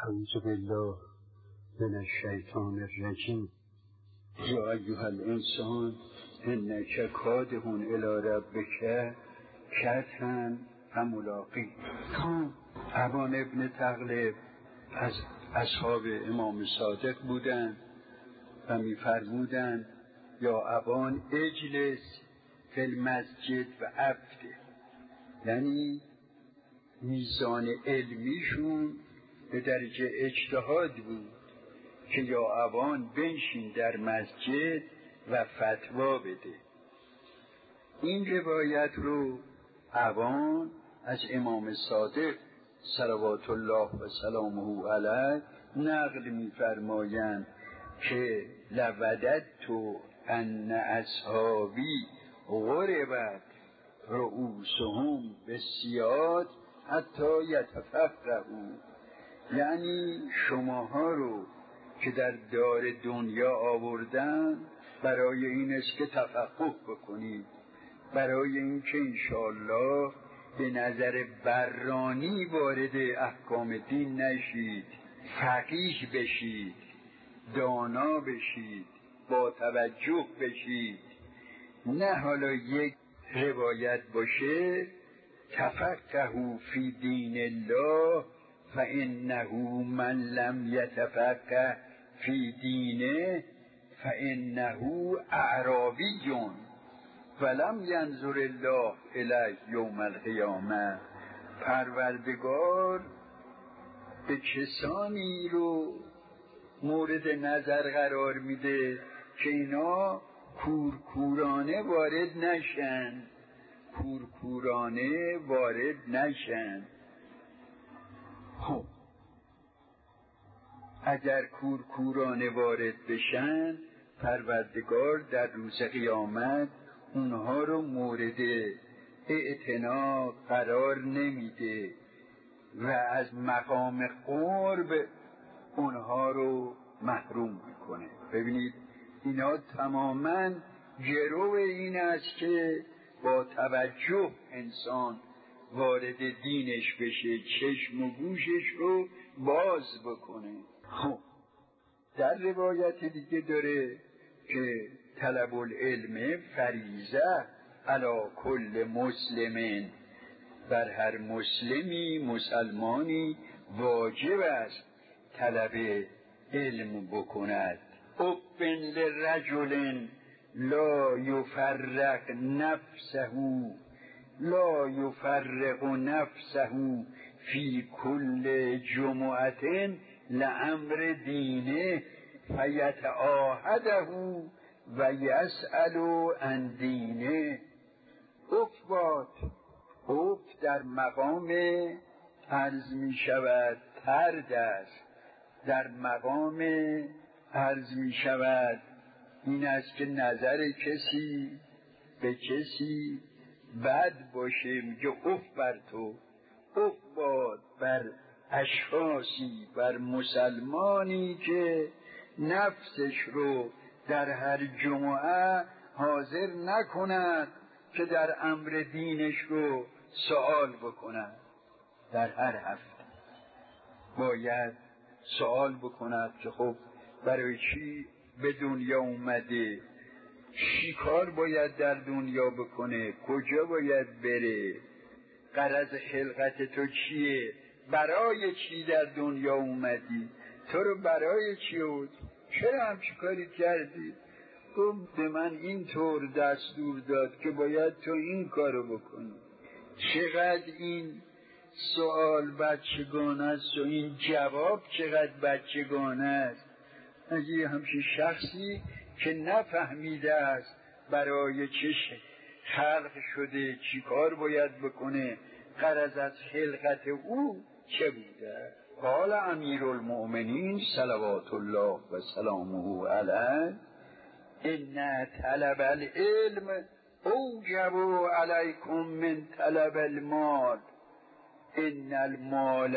اعوذ بالله من الشیطان الرجیم. یا ایها الانسان انک کادح الی ربک کدحا فملاقیه. ابان ابن تغلب از اصحاب امام صادق بودند و می‌فرمودند یا ابان اجلس فی المسجد و افطر، یعنی میزان علمیشون به درجه اجتهاد بود که یا ابان بنشین در مسجد و فتوا بده. این روایت رو ابان از امام صادق صلوات الله و سلامه علیه نقل می‌فرمایند که لوددت ان اصحابی غربت رؤوسهم بالسیاد حتی یتفقهوا، یعنی شماها رو که در دار دنیا آوردن برای این است که تفقه بکنید، برای این که انشاءالله به نظر برانی وارد احکام دین نشید، فقیه بشید، دانا بشید، با توجه بشید. نه حالا یک روایت باشه تفقهوا فی دین الله فانه من لم یتفقه فی دینه فانه اعرابی ولم ینظر الله الیه یوم القیامه. پروردگار به کسانی رو مورد نظر قرار میده که اینا کورکورانه وارد نشن. خب اگر کورکورانه وارد بشن، پروردگار در روز قیامت اونها رو مورد اعتنا قرار نمیده و از مقام قرب اونها رو محروم میکنه. ببینید اینا تماما گرو این است که با توجه انسان وارد دینش بشه، چشم و گوشش رو باز بکنه. خب در روایت دیگه داره که طلب العلم فریضه علی کل مسلم، بر هر مسلمانی واجب است طلب علم بکند. ابن لرجل لا یفرق نفسه فی کل جمعه لامر دینه فیتعاهده و یسأل عن دینه. اف در مقام عرض می شود ترد است، در مقام عرض می شود این است که نظر کسی به کسی بد باشه، میگه اف بر تو، اف باد بر اشخاصی، بر مسلمانی که نفسش رو در هر جمعه حاضر نکند که در امر دینش رو سوال بکند. در هر هفته باید سوال بکند که خب برای چی به دنیا اومده، چی کار باید در دنیا بکنه، کجا باید بره، غرض خلقت تو چیه، برای چی در دنیا اومدی، تو رو برای چی بود، چرا همچی کاری کردی؟ تو به من اینطور دستور داد که باید تو این کارو بکنی. چقدر این سوال بچگانه است و این جواب چقدر بچگانه است. اگه همچین شخصی که نفهمیده است برای چه خلق شده، چی کار باید بکنه، غرض از خلقت او چه بوده. قال امیر المؤمنین صلوات الله و سلامه علیه ان طلب العلم اوجب علیکم من طلب المال، ان المال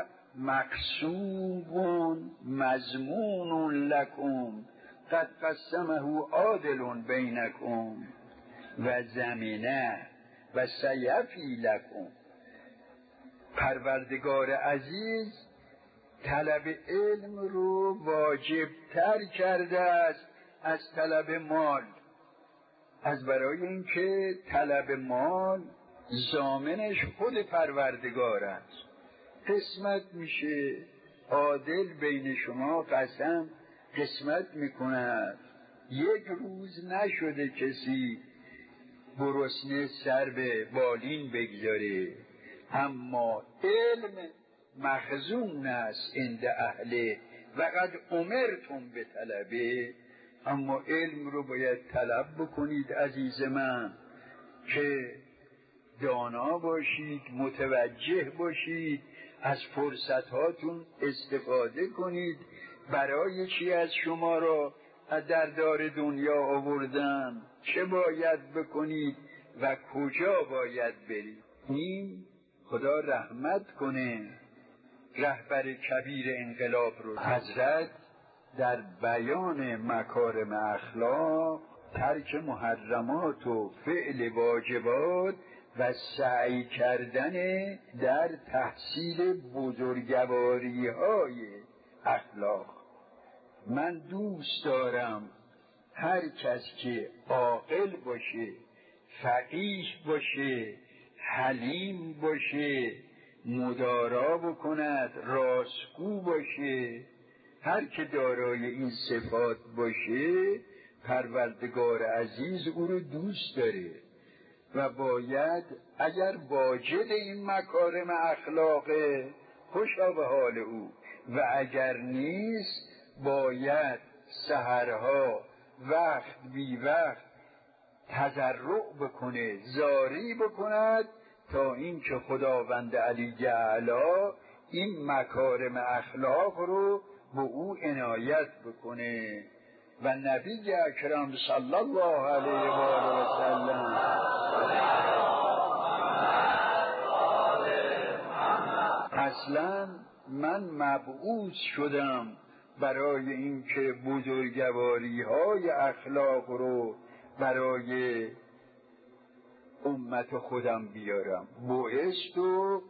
مقسوم مضمون لکم قد قسمه عادل بینکم و زمینه و سیفی لکم. پروردگار عزیز طلب علم رو واجب تر کرده است از طلب مال، از برای اینکه طلب مال ضامنش خود پروردگار است. قسمت میشه، عادل بین شما قسم قسمت میکند. یک روز نشده کسی گرسنه سر به بالین بگذاره، اما علم مخزون است عند اهله و قد امرتم به طلبه. اما علم رو باید طلب بکنید عزیز من، که دانا باشید، متوجه باشید، از فرصتاتون استفاده کنید. برای چی از شما را در دار دنیا آوردن، چه باید بکنید و کجا باید برید. این خدا رحمت کنه رهبر کبیر انقلاب رو. حضرت در بیان مکارم اخلاق، ترک محرمات و فعل واجبات و سعی کردن در تحصیل بزرگواری های اخلاق. من دوست دارم هر کس که عاقل باشه، فقیه باشه، حلیم باشه، مدارا بکند، راستگو باشه، هر که دارای این صفات باشه پروردگار عزیز او رو دوست داره و باید اگر واجد این مکارم اخلاقه خوشا به حال او، و اگر نیست باید سحرها وقت بی وقت تضرع بکنه، زاری بکند تا اینکه خداوند علی اعلی این مکارم اخلاق رو به او عنایت بکنه. و نبی اکرم صلی الله علیه و آله و سلم اصلا من مبعوث شدم برای اینکه بزرگواری های اخلاق رو برای امت خودم بیارم. بعثت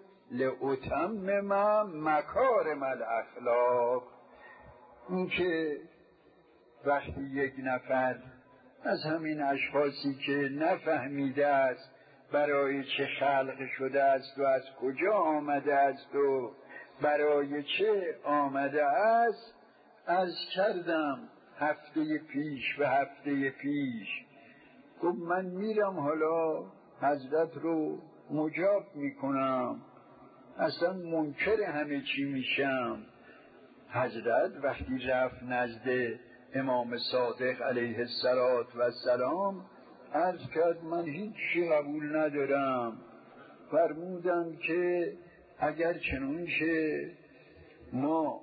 لاتمم مکارم الاخلاق. این که وقتی یک نفر از همین اشخاصی که نفهمیده است برای چه خلق شده است و از کجا آمده است و برای چه آمده است، عرض کردم هفته پیش و هفته پیش، گفت من میرم حالا حضرت رو مجاب میکنم، اصلا منکر همه چی میشم. حضرت وقتی رفت نزد امام صادق علیه السلام عرض کرد من هیچی قبول ندارم. فرمودم که اگر چنون شه ما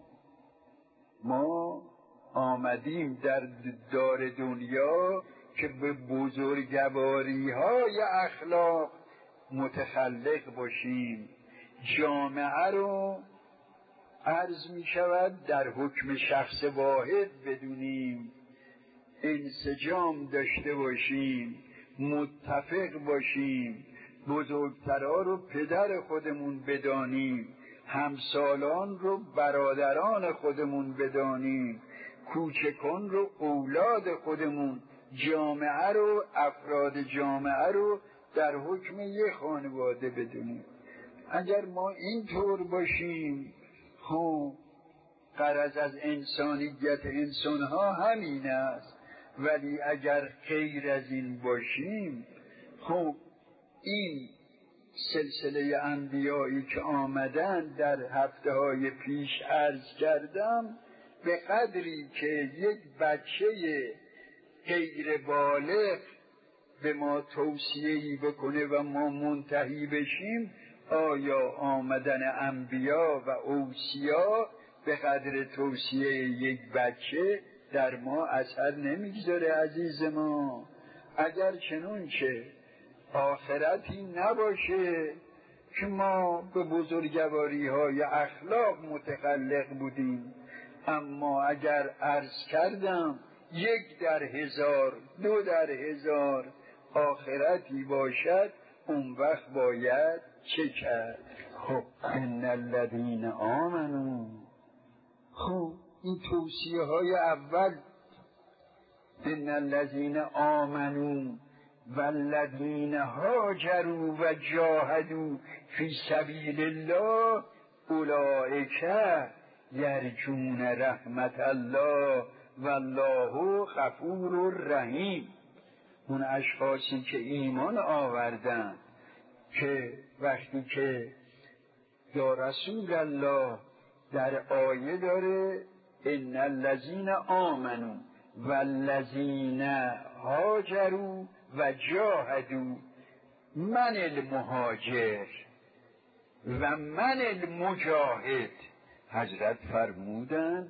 آمدیم در دار دنیا که به بزرگواری های اخلاق متخلق باشیم، جامعه رو عرض می شود در حکم شخص واحد بدونیم، انسجام داشته باشیم، متفق باشیم، بزرگترها رو پدر خودمون بدانیم، همسالان رو برادران خودمون بدانیم، کوچکان رو اولاد خودمون، جامعه رو، افراد جامعه رو در حکم یک خانواده بدونیم. اگر ما اینطور باشیم، خب غرض از انسانیت انسانها همین است، ولی اگر غیر از این باشیم، خب این سلسله انبیایی که آمدن در هفته‌های پیش عرض کردم، به قدری که یک بچه غیر بالغ به ما توصیه‌ای بکنه و ما منتهی بشیم، آیا آمدن انبیا و اوصیا به قدر توصیه یک بچه در ما اثر نمیگذاره عزیز ما؟ اگر چنون چه آخرتی نباشه که ما به بزرگواری های اخلاق متخلق بودیم، اما اگر عرض کردم 1 در 1000 2 در 1000 آخرتی باشد، اون وقت باید چه کرد؟ خب ان الذین آمنوا این توصیه های اول ان الذین آمنوا والذین هاجروا و جاهدوا فی سبیل الله اولئک یرجون رحمت الله والله غفور رحیم. اون اشخاصی که ایمان آوردن که وقتی که یا رسول الله در آیه داره ان الذین آمنوا والذین هاجروا و جاهدوا، من المهاجر و من المجاهد. حضرت فرمودن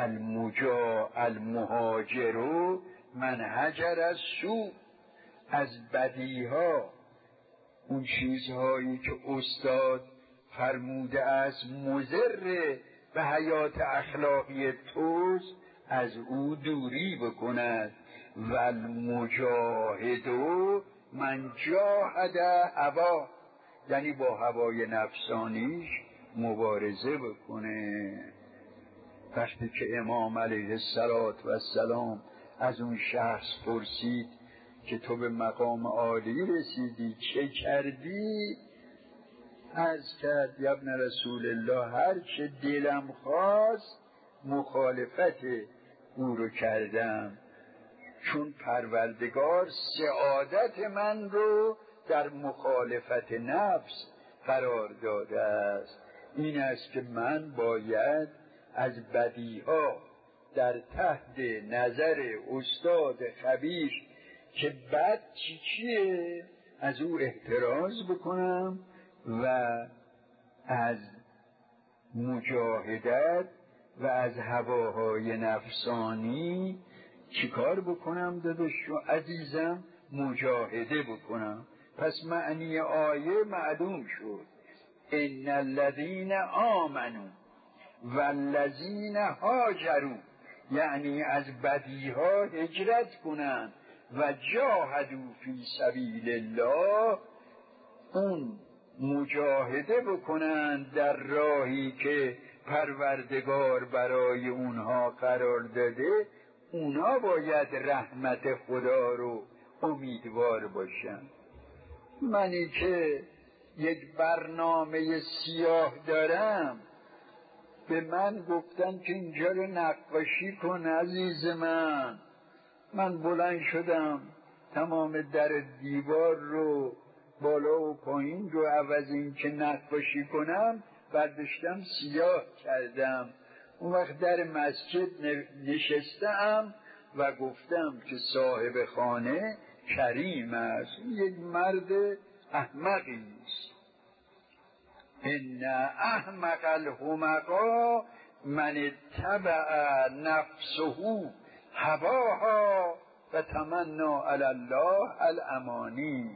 المهاجرو من هجر از سوء، از بدیها، اون چیزهایی که استاد فرموده از مضر به حیات اخلاقی توست از او دوری بکند. و المجاهدو من جاهد هوا، یعنی با هوای نفسانیش مبارزه بکنه. وقتی که امام علیه السلام از اون شخص پرسید که تو به مقام عالی رسیدی چه کردی؟ عرض کرد یا ابن رسول الله هر چه دلم خواست مخالفت او رو کردم، چون پروردگار سعادت من رو در مخالفت نفس قرار داده است. این است که من باید از بدیها در تحت نظر استاد خبیر که بد چیه از او احتراز بکنم و از مجاهدت و از هواهای نفسانی چیکار بکنم داداشو عزیزم؟ مجاهده بکنم. پس معنی آیه معلوم شد. ان الذین آمنوا والذین هاجروا، یعنی از بدیها هجرت کنند و جاهدوا فی سبیل الله، اون مجاهده بکنند در راهی که پروردگار برای اونها قرار داده. اونا باید رحمت خدا رو امیدوار باشن. منی که یک برنامه سیاه دارم، به من گفتن که اینجا رو نقاشی کن عزیز من بلند شدم تمام در دیوار رو بالا و پایین رو عوض این که نقاشی کنم برداشتم سیاه کردم. اون وقت در مسجد نشستم و گفتم که صاحب خانه کریم است، یک مرد احمقی است. ان احمق الحمقا من اتبع نفسه هواها و تمنا علی الله الامانی.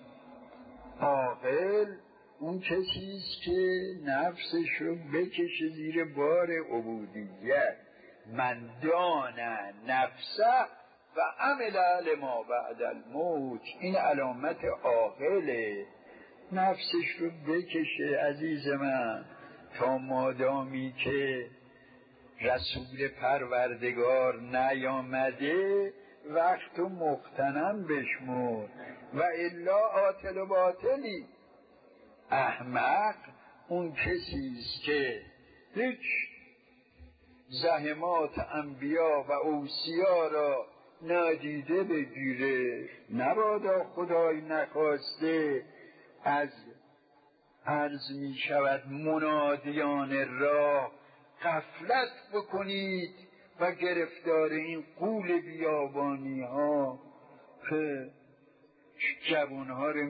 عاقل اون کسیست که نفسش رو بکشه زیر بار عبودیت. من دان نفسه و عمل لما بعد الموت، این علامت عاقله. نفسش رو بکشه عزیز من، تا مادامی که رسول پروردگار نیامده وقت و مغتنم بشمر و الا عاطل و باطلی. احمق اون کسیست که هیچ زحمات انبیا و اوصیا را نادیده بگیره. نبادا خدای نخواسته از عرض می شود منادیان راه غفلت بکنید و گرفتار این غول بیابانی ها که جوانها رو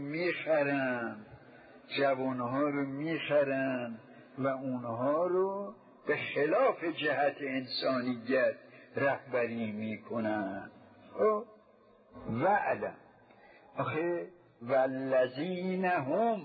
میخرن و اونها رو به خلاف جهت انسانیت رهبری میکنن. وعلم آخه والذین هم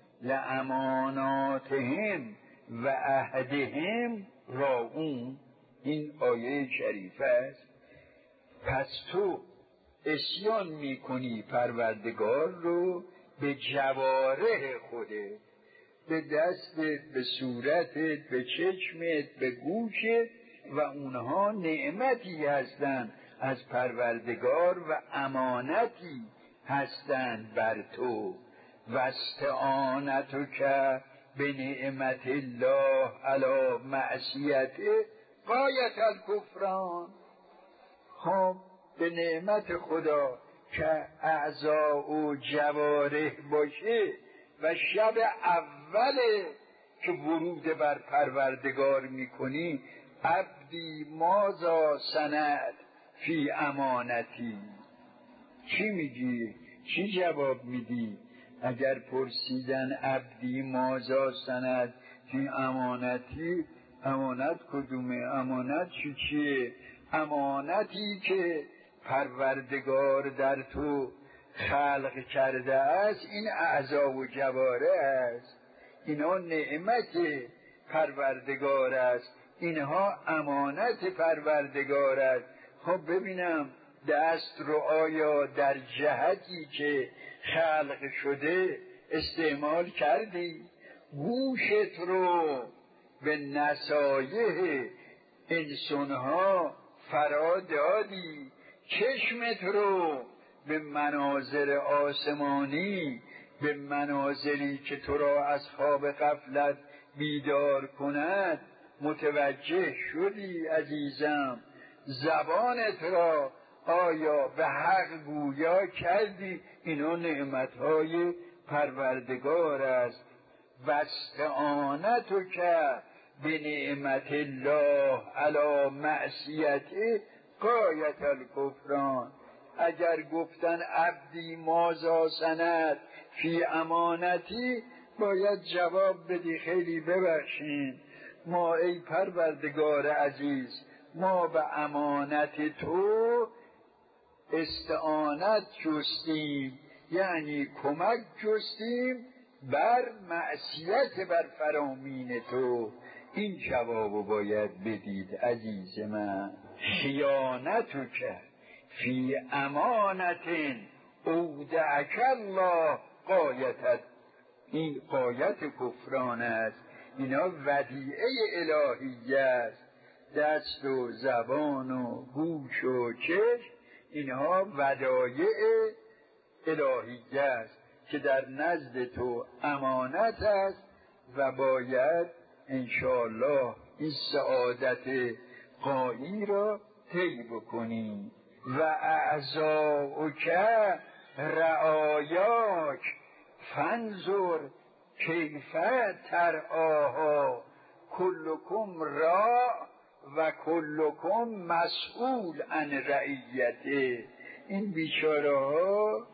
لاماناتهم و عهدهم راعون، این آیه شریف است. پس تو عصیان میکنی پروردگار رو به جوارح خودت، به دستت، به صورتت، به چشمت، به گوشت و اونها نعمتی هستند از پروردگار و امانتی هستند بر تو. و استعانتک به نعمت الله علی معصیته غایت الکفران. خب به نعمت خدا که اعضا و جوارح باشه و شب اوله که ورود بر پروردگار میکنی، عبدی ماذا صنعت فی امانتی. چی میگی؟ چی جواب میدی؟ اگر پرسیدن عبدی ماذا صنعت فی امانتی، امانت کدومه؟ امانت چیه؟ امانتی که پروردگار در تو خلق کرده است، این اعضا و جواره است. اینا نعمت پروردگار است، اینها امانت پروردگار است. خب ببینم دست رو آیا در جهتی که خلق شده استعمال کردی؟ گوشت رو به نصایح انسانها فرا دادی؟ چشمت رو به مناظر آسمانی، به مناظری که تو را از خواب غفلت بیدار کند متوجه شدی عزیزم؟ زبانت را آیا به حق گویا کردی؟ اینا نعمتهای پروردگار است. و استعانتک به نعمت الله علی معصیته غایت الکفران. اگر گفتن عبدی ماذا صنعت فی امانتی، باید جواب بدی خیلی ببخشین، ما ای پروردگار عزیز، ما به امانت تو استعانت جستیم، یعنی کمک جستیم بر معصیت بر فرامین تو. این جوابو باید بدید عزیز من. خیانتک فی امانت اودعک الله غایت، این غایت کفران است. اینا ودیعه الهی است. دست و زبان و گوش و چشم، اینها ودایع الهی است که در نزد تو امانت است و باید انشاءالله این سعادت غایی را طی بکنی. و اعضاؤک رعایاک فانظر کیف ترعاها کلکم راع و کلکم مسئول عن رعیته. این بیچاره ها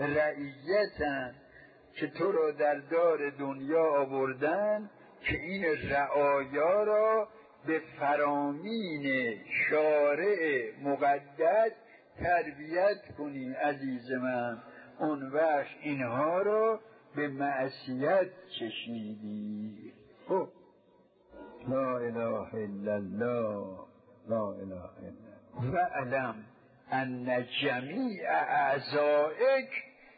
رعیتن که تو را در دار دنیا آوردن که این رعایا را به فرامین شارع مقدس تربیت کنی عزیز من. اون وقت اینها را به معصیت چشیدی. خب لا اله الا الله، لا اله الا الله. و علم ان جمیع اعضائک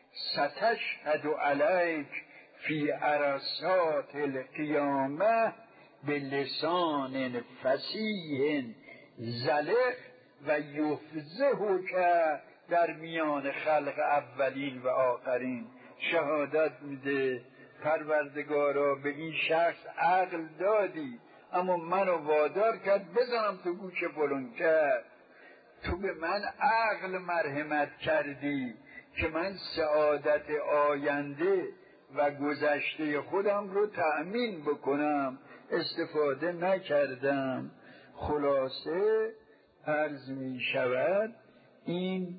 ستشهد علیک فی عرصات القیامه به لسان فصیح زلق و یفضحک در میان خلق اولین و آخرین. شهادت میده پروردگارا به این شخص عقل دادی، اما منو وادار کرد بزنم تو گوش فلان کرد. تو به من عقل مرحمت کردی که من سعادت آینده و گذشته خودم رو تأمین بکنم، استفاده نکردم. خلاصه عرض می شود این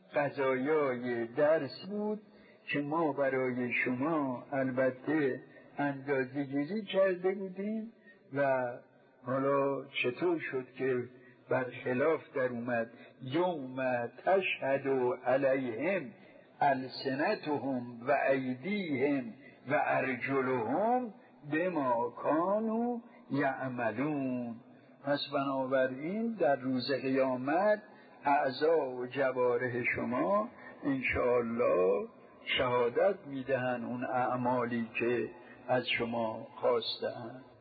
قضایای درس بود که ما برای شما البته اندازه گیری کرده بودیم و حالا چطور شد که برخلاف در اومد یوم تشهد علیهم السنتهم و ایدیهم و ارجلهم بما کانوا یعملون. پس بنابراین در روز قیامت اعضا و جوارح شما انشاءالله شهادت میدهن اون اعمالی که از شما خواستند.